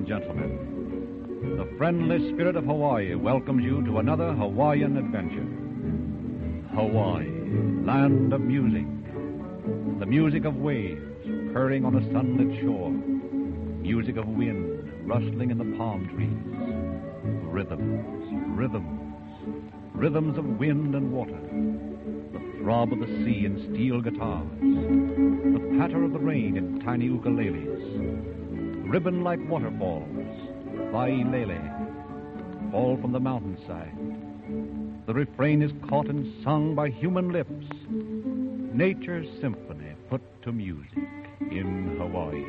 and gentlemen, the friendly spirit of Hawaii welcomes you to another Hawaiian adventure. Hawaii, land of music, the music of waves purring on a sunlit shore, music of wind rustling in the palm trees, rhythms of wind and water, the throb of the sea in steel guitars, the patter of the rain in tiny ukuleles, ribbon-like waterfalls, Wailele, fall from the mountainside. The refrain is caught and sung by human lips, nature's symphony put to music in Hawaii.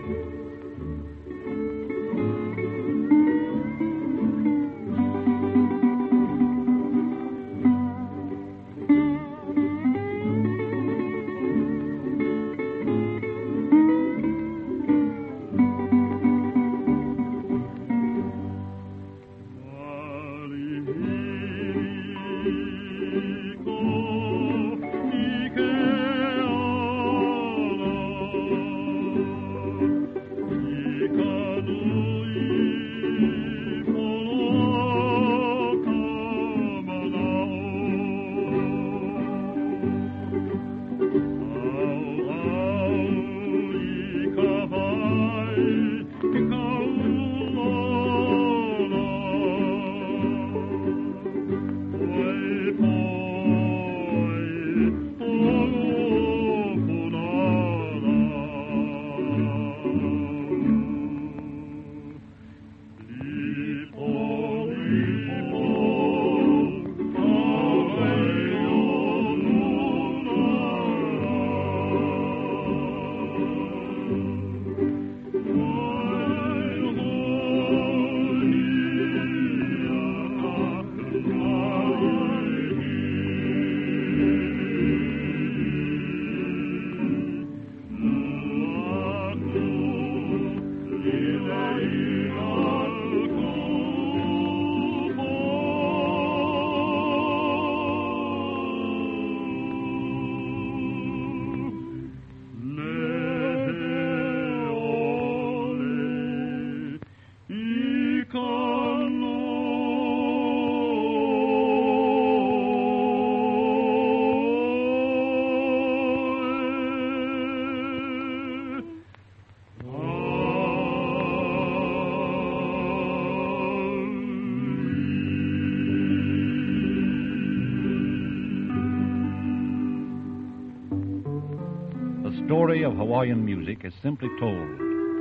The story of Hawaiian music is simply told.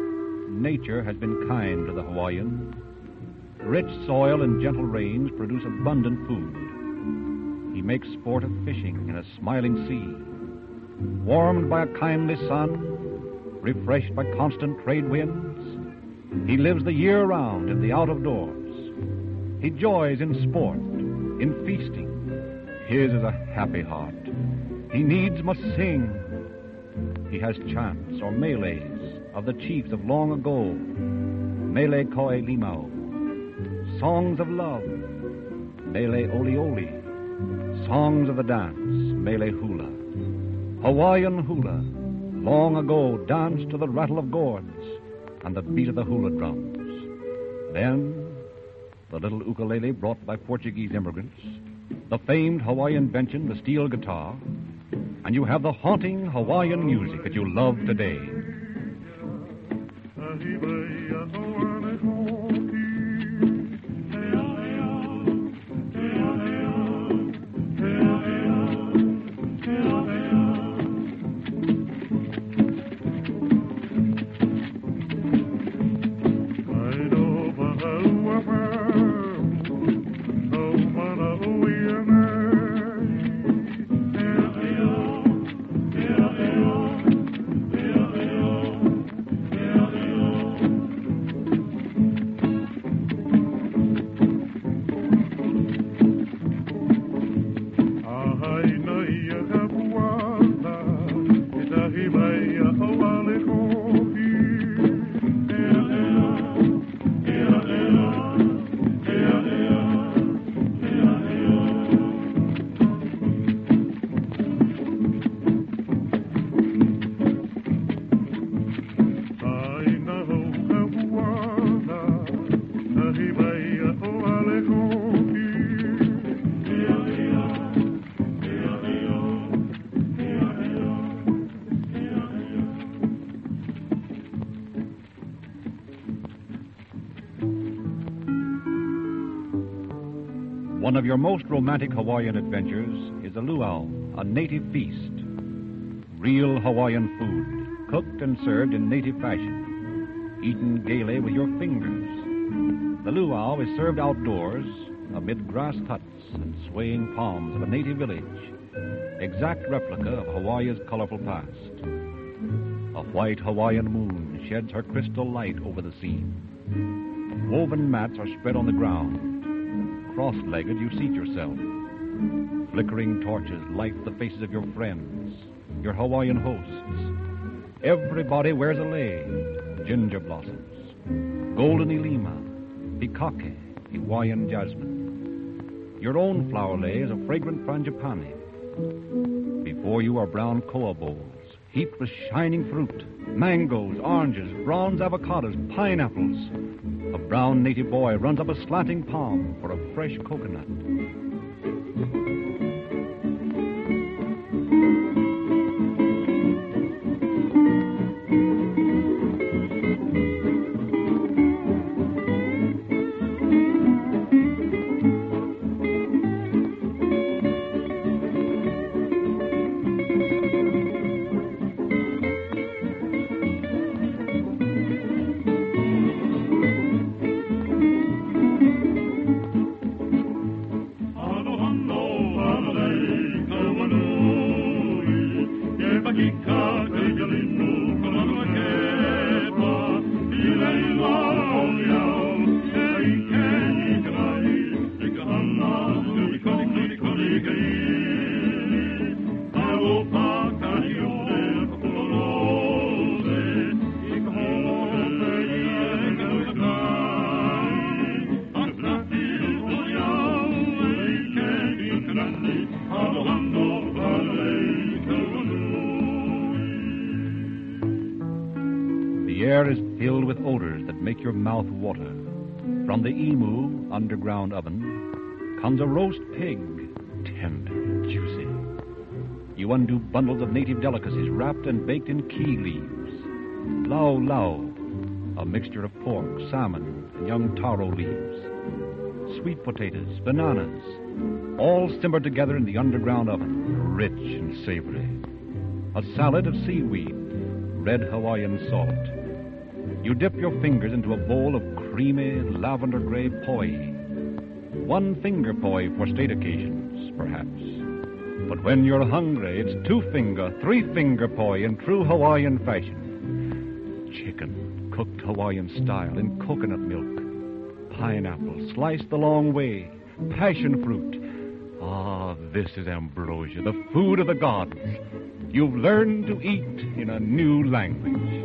Nature has been kind to the Hawaiian. Rich soil and gentle rains produce abundant food. He makes sport of fishing in a smiling sea. Warmed by a kindly sun, refreshed by constant trade winds, he lives the year round in the out of doors. He joys in sport, in feasting. His is a happy heart. He needs must sing. He has chants or melees of the chiefs of long ago, Mele Koe Limau, songs of love, Mele Oli Oli, songs of the dance, Mele Hula. Hawaiian hula, long ago danced to the rattle of gourds and the beat of the hula drums. Then, the little ukulele brought by Portuguese immigrants, the famed Hawaiian invention, the steel guitar, and you have the haunting Hawaiian music that you love today. One of your most romantic Hawaiian adventures is a luau, a native feast. Real Hawaiian food, cooked and served in native fashion, eaten gaily with your fingers. The luau is served outdoors amid grass huts and swaying palms of a native village, exact replica of Hawaii's colorful past. A white Hawaiian moon sheds her crystal light over the scene. Woven mats are spread on the ground. Cross-legged, you seat yourself. Flickering torches light the faces of your friends, your Hawaiian hosts. Everybody wears a lei, ginger blossoms, golden ilima, pikake, Hawaiian jasmine. Your own flower lei is a fragrant frangipani. Before you are brown koa bowls, heaped with shining fruit, mangoes, oranges, bronze avocados, pineapples. A brown native boy runs up a slanting palm for a fresh coconut. The air is filled with odors that make your mouth water. From the Emu underground oven comes a roast pig, tender and juicy. You undo bundles of native delicacies wrapped and baked in key leaves. Lau lau, a mixture of pork, salmon, and young taro leaves. Sweet potatoes, bananas, all simmered together in the underground oven, rich and savory. A salad of seaweed, red Hawaiian salt. You dip your fingers into a bowl of creamy lavender gray poi. One finger poi for state occasions, perhaps. But when you're hungry, it's two-finger, three-finger poi in true Hawaiian fashion. Chicken, cooked Hawaiian style in coconut milk. Pineapple, sliced the long way. Passion fruit. Ah, this is ambrosia, the food of the gods. You've learned to eat in a new language.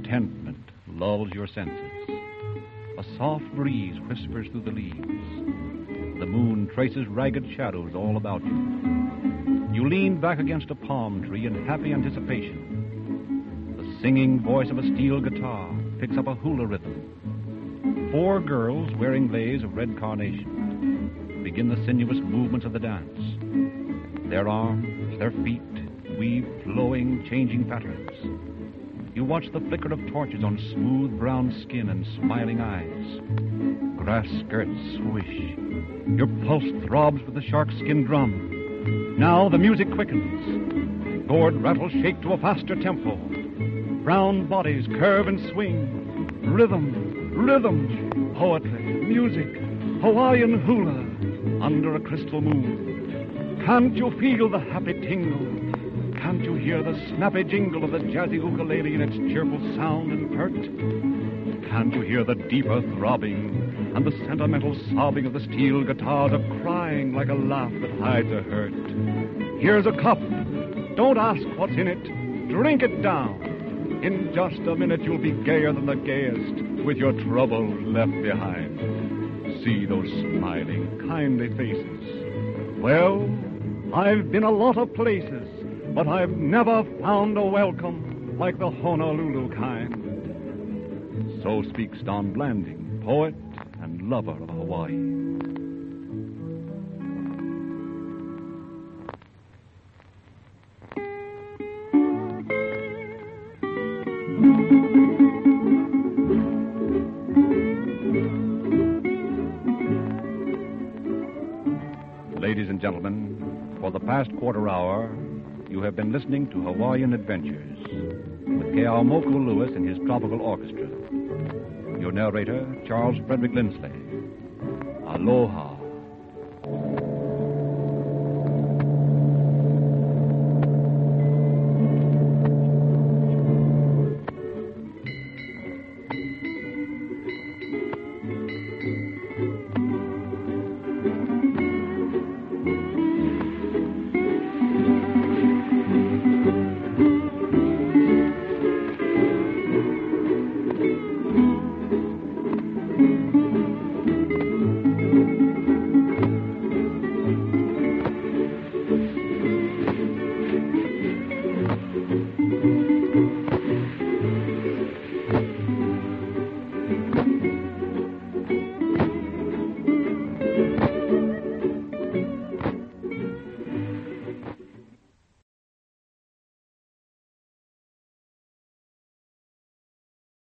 contentment lulls your senses. A soft breeze whispers through the leaves. The moon traces ragged shadows all about you. You lean back against a palm tree in happy anticipation. The singing voice of a steel guitar picks up a hula rhythm. 4 girls wearing leis of red carnation begin the sinuous movements of the dance. Their arms, their feet weave flowing, changing patterns. You watch the flicker of torches on smooth brown skin and smiling eyes. Grass skirts swish. Your pulse throbs with the shark-skin drum. Now the music quickens. Gourd rattles shake to a faster tempo. Brown bodies curve and swing. Rhythm, poetry, music, Hawaiian hula under a crystal moon. Can't you feel the happy tingle? Can't you hear the snappy jingle of the jazzy ukulele in its cheerful sound and pert? Can't you hear the deeper throbbing and the sentimental sobbing of the steel guitars crying like a laugh that hides a hurt? Here's a cup. Don't ask what's in it. Drink it down. In just a minute you'll be gayer than the gayest, with your troubles left behind. See those smiling, kindly faces. Well, I've been a lot of places, but I've never found a welcome like the Honolulu kind. So speaks Don Blanding, poet and lover of Hawaii. Ladies and gentlemen, for the past quarter hour, you have been listening to Hawaiian Adventures with Keaumoku Lewis and his tropical orchestra. Your narrator, Charles Frederick Lindsley. Aloha.